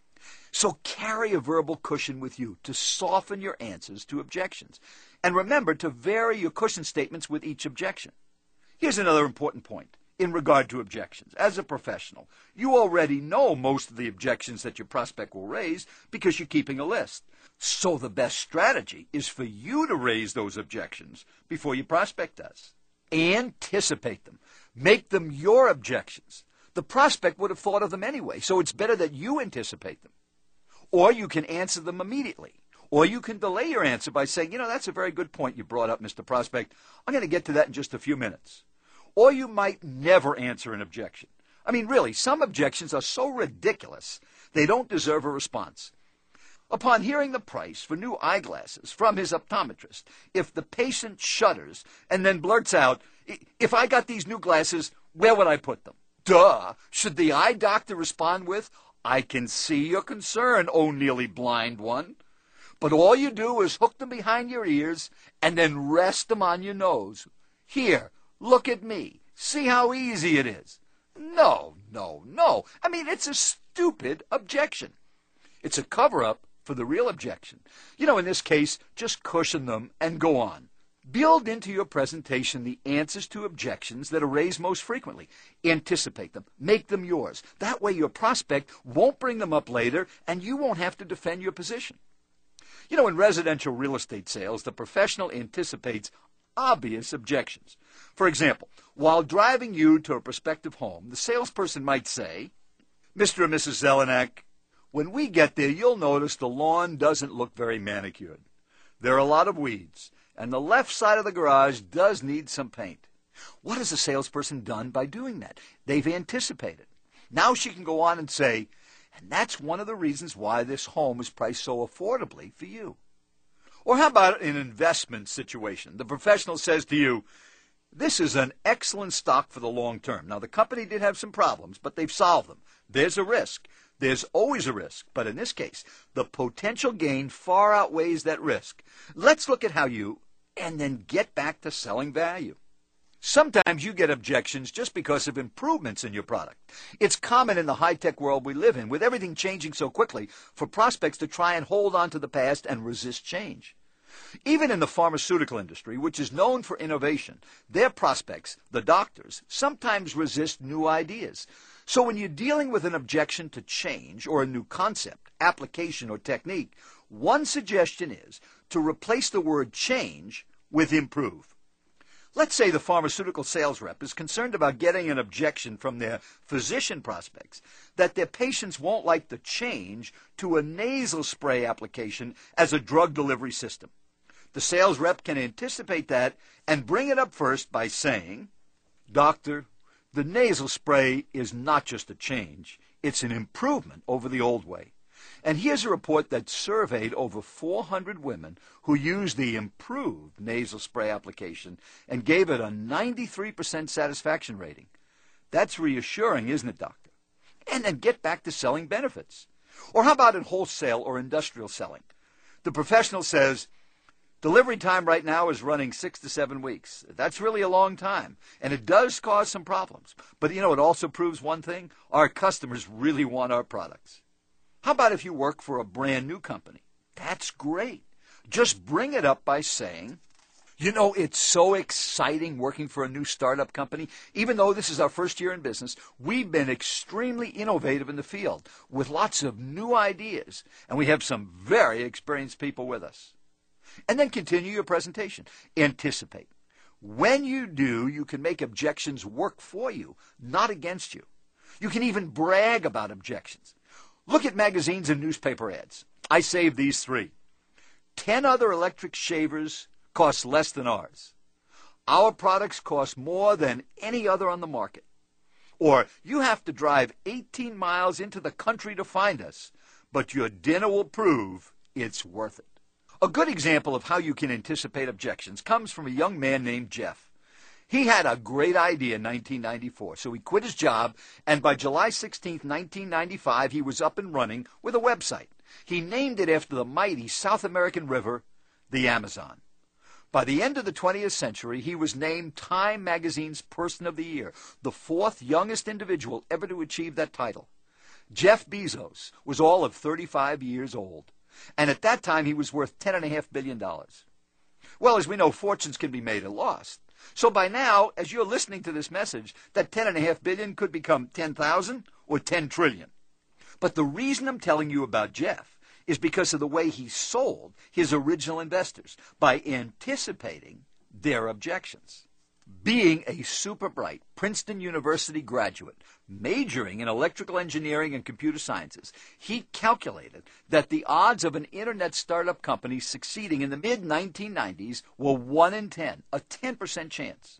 So carry a verbal cushion with you to soften your answers to objections. And remember to vary your cushion statements with each objection. Here's another important point in regard to objections. As a professional, you already know most of the objections that your prospect will raise because you're keeping a list. So the best strategy is for you to raise those objections before your prospect does. Anticipate them. Make them your objections. The prospect would have thought of them anyway, so it's better that you anticipate them. Or you can answer them immediately. Or you can delay your answer by saying, that's a very good point you brought up, Mr. Prospect. I'm going to get to that in just a few minutes. Or you might never answer an objection. I mean, really, some objections are so ridiculous, they don't deserve a response. Upon hearing the price for new eyeglasses from his optometrist, if the patient shudders and then blurts out, "If I got these new glasses, where would I put them?" Duh! Should the eye doctor respond with, "I can see your concern, oh nearly blind one." But all you do is hook them behind your ears and then rest them on your nose. "Here, look at me. See how easy it is." No, no, no. I mean, it's a stupid objection. It's a cover-up for the real objection. In this case, just cushion them and go on. Build into your presentation the answers to objections that are raised most frequently. Anticipate them. Make them yours. That way your prospect won't bring them up later and you won't have to defend your position. In residential real estate sales, the professional anticipates obvious objections. For example, while driving you to a prospective home, the salesperson might say, "Mr. and Mrs. Zelenak, when we get there, you'll notice the lawn doesn't look very manicured. There are a lot of weeds, and the left side of the garage does need some paint." What has the salesperson done by doing that? They've anticipated. Now she can go on and say, "And that's one of the reasons why this home is priced so affordably for you." Or how about an investment situation? The professional says to you, "This is an excellent stock for the long term. Now, the company did have some problems, but they've solved them. There's a risk. There's always a risk. But in this case, the potential gain far outweighs that risk. Let's look at how you," and then get back to selling value. Sometimes you get objections just because of improvements in your product. It's common in the high-tech world we live in, with everything changing so quickly, for prospects to try and hold on to the past and resist change. Even in the pharmaceutical industry, which is known for innovation, their prospects, the doctors, sometimes resist new ideas. So when you're dealing with an objection to change or a new concept, application, or technique, one suggestion is to replace the word change with improve. Let's say the pharmaceutical sales rep is concerned about getting an objection from their physician prospects that their patients won't like the change to a nasal spray application as a drug delivery system. The sales rep can anticipate that and bring it up first by saying, "Doctor, the nasal spray is not just a change, it's an improvement over the old way. And here's a report that surveyed over 400 women who used the improved nasal spray application and gave it a 93% satisfaction rating. That's reassuring, isn't it, doctor?" And then get back to selling benefits. Or how about in wholesale or industrial selling? The professional says, "Delivery time right now is running 6 to 7 weeks. That's really a long time, and it does cause some problems. But it also proves one thing: our customers really want our products." How about if you work for a brand new company? That's great. Just bring it up by saying, "It's so exciting working for a new startup company. Even though this is our first year in business, we've been extremely innovative in the field with lots of new ideas, and we have some very experienced people with us." And then continue your presentation. Anticipate. When you do, you can make objections work for you, not against you. You can even brag about objections. Look at magazines and newspaper ads. I saved these 3. 10 other electric shavers cost less than ours. Our products cost more than any other on the market. Or, you have to drive 18 miles into the country to find us, but your dinner will prove it's worth it. A good example of how you can anticipate objections comes from a young man named Jeff. He had a great idea in 1994, so he quit his job, and by July 16, 1995, he was up and running with a website. He named it after the mighty South American river, the Amazon. By the end of the 20th century, he was named Time magazine's Person of the Year, the 4th youngest individual ever to achieve that title. Jeff Bezos was all of 35 years old, and at that time he was worth $10.5 billion. Well, as we know, fortunes can be made and lost. So by now, as you're listening to this message, that $10.5 billion could become 10,000 or 10 trillion. But the reason I'm telling you about Jeff is because of the way he sold his original investors, by anticipating their objections. Being a super bright Princeton University graduate, majoring in electrical engineering and computer sciences, he calculated that the odds of an internet startup company succeeding in the mid-1990s were 1 in 10, a 10% chance.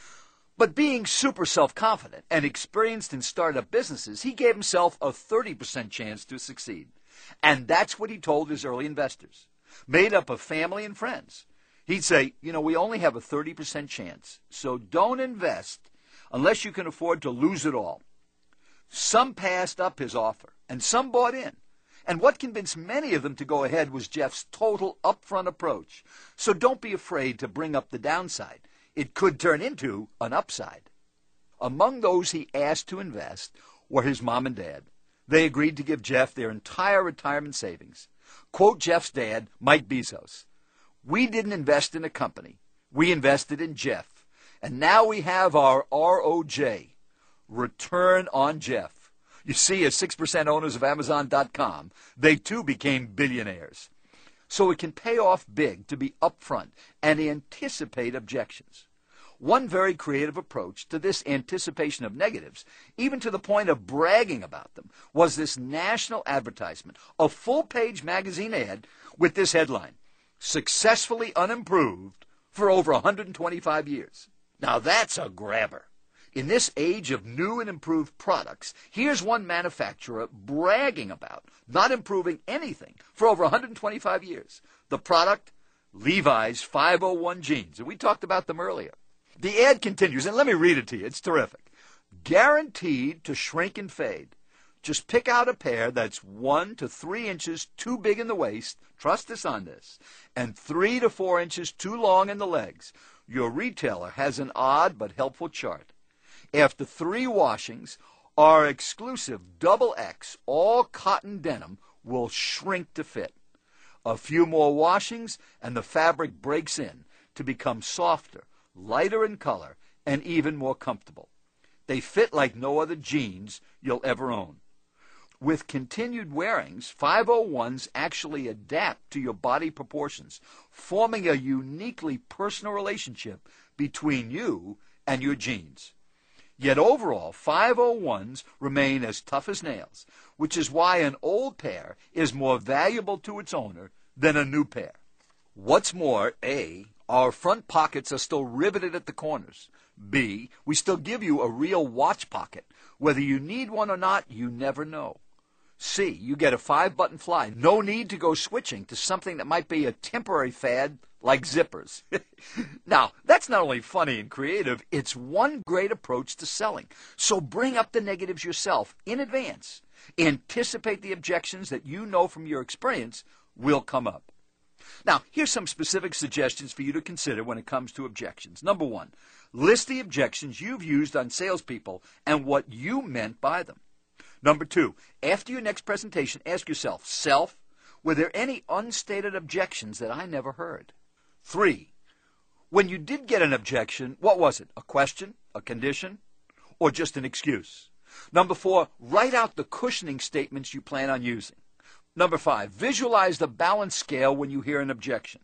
But being super self-confident and experienced in startup businesses, he gave himself a 30% chance to succeed. And that's what he told his early investors, made up of family and friends. He'd say, we only have a 30% chance, so don't invest unless you can afford to lose it all. Some passed up his offer, and some bought in. And what convinced many of them to go ahead was Jeff's total upfront approach. So don't be afraid to bring up the downside. It could turn into an upside. Among those he asked to invest were his mom and dad. They agreed to give Jeff their entire retirement savings. Quote Jeff's dad, Mike Bezos, "We didn't invest in a company. We invested in Jeff. And now we have our ROJ, Return on Jeff." You see, as 6% owners of Amazon.com, they too became billionaires. So it can pay off big to be upfront and anticipate objections. One very creative approach to this anticipation of negatives, even to the point of bragging about them, was this national advertisement, a full-page magazine ad with this headline, "Successfully unimproved for over 125 years." Now that's a grabber. In this age of new and improved products, here's one manufacturer bragging about not improving anything for over 125 years. The product, Levi's 501 jeans, and we talked about them earlier. The ad continues, and let me read it to you. It's terrific. "Guaranteed to shrink and fade. Just pick out a pair that's 1 to 3 inches too big in the waist, trust us on this, and 3 to 4 inches too long in the legs. Your retailer has an odd but helpful chart. After 3 washings, our exclusive XX all cotton denim will shrink to fit. A few more washings and the fabric breaks in to become softer, lighter in color, and even more comfortable. They fit like no other jeans you'll ever own." With continued wearings, 501s actually adapt to your body proportions, forming a uniquely personal relationship between you and your jeans. Yet overall, 501s remain as tough as nails, which is why an old pair is more valuable to its owner than a new pair. What's more, A, our front pockets are still riveted at the corners. B, we still give you a real watch pocket. Whether you need one or not, you never know. C, you get a 5-button fly. No need to go switching to something that might be a temporary fad like zippers. Now, that's not only funny and creative, it's one great approach to selling. So bring up the negatives yourself in advance. Anticipate the objections that you know from your experience will come up. Now, here's some specific suggestions for you to consider when it comes to objections. Number 1, list the objections you've used on salespeople and what you meant by them. Number 2, after your next presentation, ask yourself, were there any unstated objections that I never heard? 3, when you did get an objection, what was it? A question, a condition, or just an excuse? Number 4, write out the cushioning statements you plan on using. Number 5, visualize the balance scale when you hear an objection.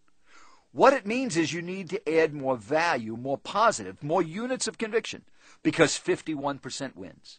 What it means is you need to add more value, more positive, more units of conviction, because 51% wins.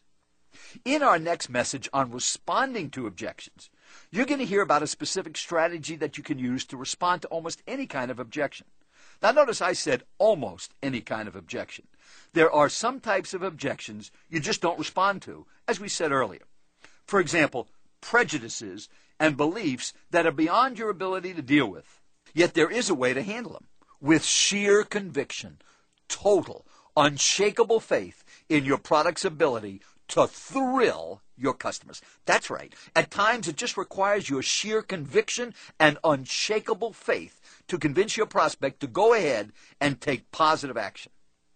In our next message on responding to objections, you're going to hear about a specific strategy that you can use to respond to almost any kind of objection. Now notice I said almost any kind of objection. There are some types of objections you just don't respond to, as we said earlier. For example, prejudices and beliefs that are beyond your ability to deal with. Yet there is a way to handle them, with sheer conviction, total, unshakable faith in your product's ability to thrill your customers. That's right. At times it just requires your sheer conviction and unshakable faith to convince your prospect to go ahead and take positive action.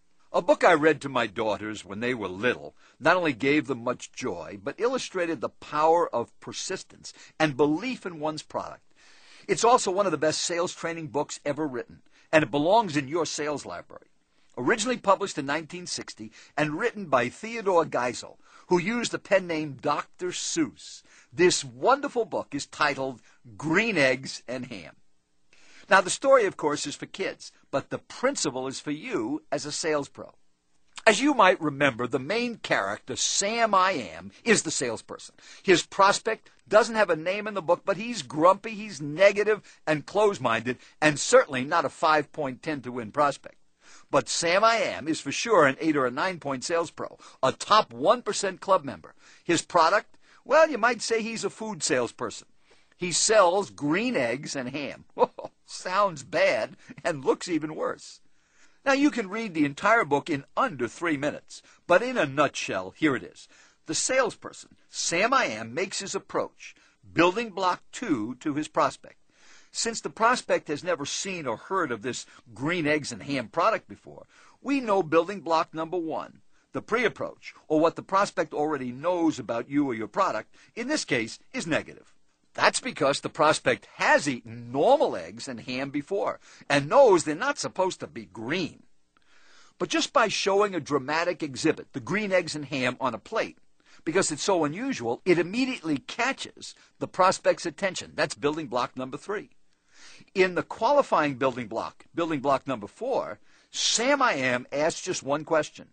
A book I read to my daughters when they were little not only gave them much joy, but illustrated the power of persistence and belief in one's product. It's also one of the best sales training books ever written, and it belongs in your sales library. Originally published in 1960 and written by Theodore Geisel, who used the pen name Dr. Seuss, this wonderful book is titled Green Eggs and Ham. Now, the story, of course, is for kids, but the principle is for you as a sales pro. As you might remember, the main character, Sam I Am, is the salesperson. His prospect doesn't have a name in the book, but he's grumpy, he's negative and close-minded, and certainly not a 5.10 to win prospect. But Sam I Am is for sure an 8 or a 9-point sales pro, a top 1% club member. His product, well, you might say he's a food salesperson. He sells green eggs and ham. Oh, sounds bad and looks even worse. Now, you can read the entire book in under 3 minutes, but in a nutshell, here it is. The salesperson, Sam I Am, makes his approach, building block 2 to his prospect. Since the prospect has never seen or heard of this green eggs and ham product before, we know building block number 1, the pre-approach, or what the prospect already knows about you or your product, in this case, is negative. That's because the prospect has eaten normal eggs and ham before and knows they're not supposed to be green. But just by showing a dramatic exhibit, the green eggs and ham on a plate, because it's so unusual, it immediately catches the prospect's attention. That's building block number 3. In the qualifying building block number 4, Sam I Am asks just one question.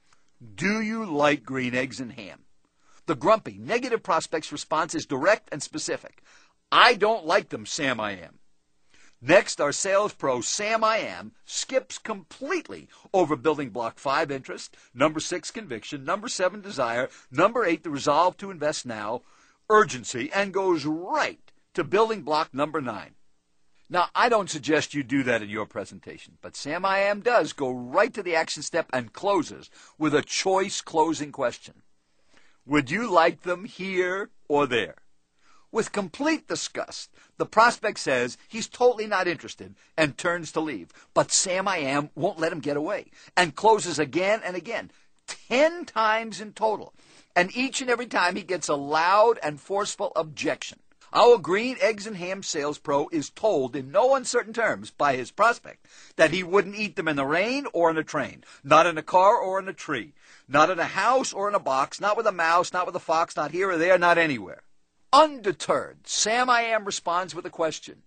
Do you like green eggs and ham? The grumpy, negative prospect's response is direct and specific. I don't like them, Sam I Am. Next, our sales pro, Sam I Am, skips completely over building block 5, interest, number 6, conviction, number 7, desire, number 8, the resolve to invest now, urgency, and goes right to building block number 9. Now, I don't suggest you do that in your presentation, but Sam I Am does go right to the action step and closes with a choice closing question. Would you like them here or there? With complete disgust, the prospect says he's totally not interested and turns to leave. But Sam I Am won't let him get away and closes again and again, 10 times in total. And each and every time he gets a loud and forceful objection. Our green eggs and ham sales pro is told in no uncertain terms by his prospect that he wouldn't eat them in the rain or in a train, not in a car or in a tree, not in a house or in a box, not with a mouse, not with a fox, not here or there, not anywhere. Undeterred, Sam I Am responds with a question.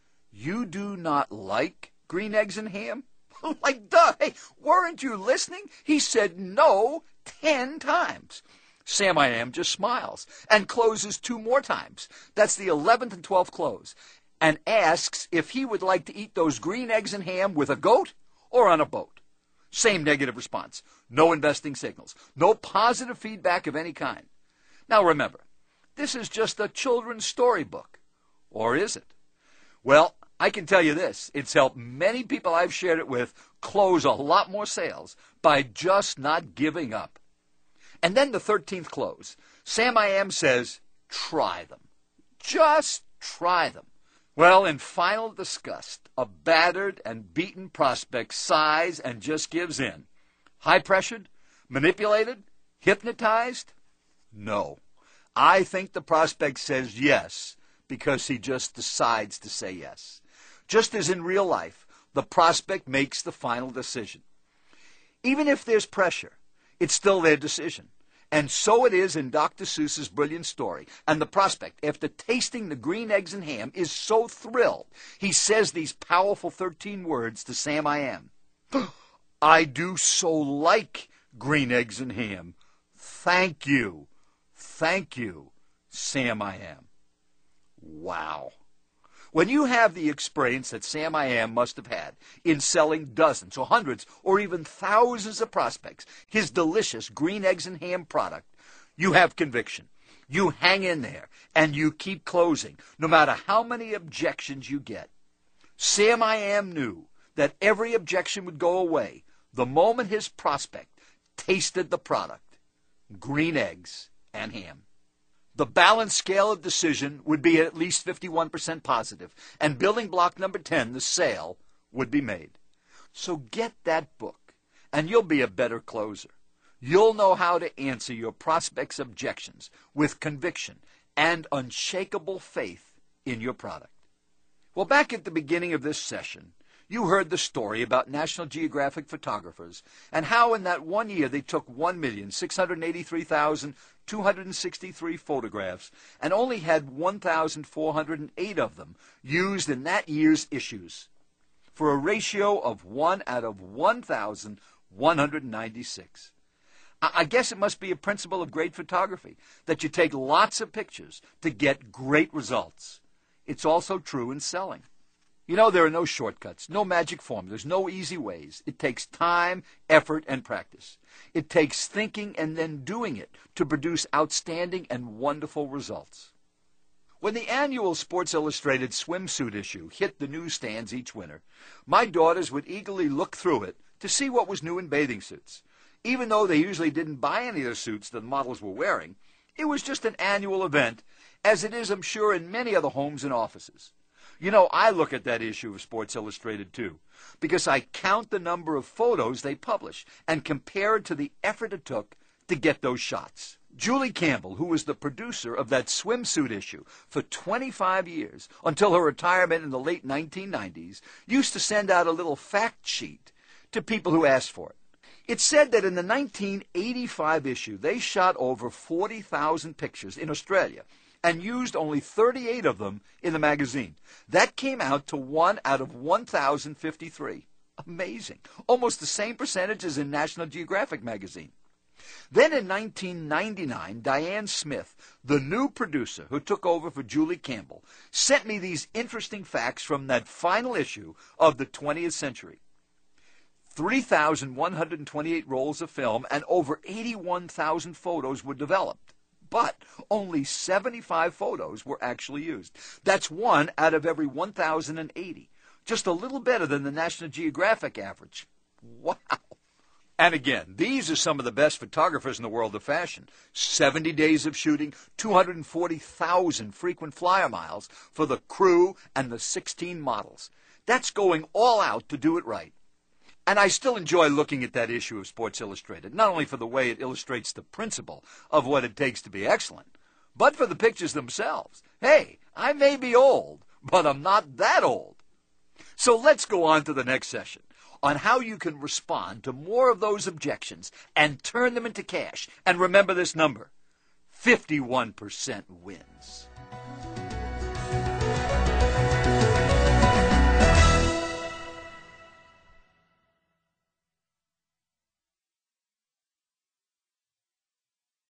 You do not like green eggs and ham? Like, duh, hey, weren't you listening? He said no 10 times. Sam I Am just smiles and closes 2 more times. That's the 11th and 12th close. And asks if he would like to eat those green eggs and ham with a goat or on a boat. Same negative response. No investing signals. No positive feedback of any kind. Now remember, this is just a children's storybook. Or is it? Well, I can tell you this. It's helped many people I've shared it with close a lot more sales by just not giving up. And then the 13th close. Sam I Am says, try them. Just try them. Well, in final disgust, a battered and beaten prospect sighs and just gives in. High-pressured? Manipulated? Hypnotized? No. I think the prospect says yes because he just decides to say yes. Just as in real life, the prospect makes the final decision. Even if there's pressure, it's still their decision. And so it is in Dr. Seuss's brilliant story. And the prospect, after tasting the green eggs and ham, is so thrilled, he says these powerful 13 words to Sam I Am. I do so like green eggs and ham. Thank you. Thank you, Sam I Am. Wow. When you have the experience that Sam I Am must have had in selling dozens or hundreds or even thousands of prospects, his delicious green eggs and ham product, you have conviction. You hang in there and you keep closing, no matter how many objections you get. Sam I Am knew that every objection would go away the moment his prospect tasted the product, green eggs and ham. The balance scale of decision would be at least 51% positive, and building block number 10, the sale, would be made. So get that book, and you'll be a better closer. You'll know how to answer your prospect's objections with conviction and unshakable faith in your product. Well, back at the beginning of this session, you heard the story about National Geographic photographers and how in that one year they took 1,683,263 photographs and only had 1,408 of them used in that year's issues. for a ratio of 1 out of 1,196. I guess it must be a principle of great photography, that you take lots of pictures to get great results. It's also true in selling. You know, there are no shortcuts, no magic formulas, no easy ways. It takes time, effort, and practice. It takes thinking and then doing it to produce outstanding and wonderful results. When the annual Sports Illustrated swimsuit issue hit the newsstands each winter, my daughters would eagerly look through it to see what was new in bathing suits. Even though they usually didn't buy any of the suits that the models were wearing, it was just an annual event, as it is, I'm sure, in many other homes and offices. You know, I look at that issue of Sports Illustrated, too, because I count the number of photos they publish and compare it to the effort it took to get those shots. Julie Campbell, who was the producer of that swimsuit issue for 25 years, until her retirement in the late 1990s, used to send out a little fact sheet to people who asked for it. It said that in the 1985 issue, they shot over 40,000 pictures in Australia and used only 38 of them in the magazine. That came out to 1 out of 1,053. Amazing. Almost the same percentage as in National Geographic magazine. Then in 1999, Diane Smith, the new producer who took over for Julie Campbell, sent me these interesting facts from that final issue of the 20th century. 3,128 rolls of film and over 81,000 photos were developed. But only 75 photos were actually used. That's 1 out of every 1,080. Just a little better than the National Geographic average. Wow. And again, these are some of the best photographers in the world of fashion. 70 days of shooting, 240,000 frequent flyer miles for the crew and the 16 models. That's going all out to do it right. And I still enjoy looking at that issue of Sports Illustrated, not only for the way it illustrates the principle of what it takes to be excellent, but for the pictures themselves. Hey, I may be old, but I'm not that old. So let's go on to the next session on how you can respond to more of those objections and turn them into cash. And remember this number, 51% wins.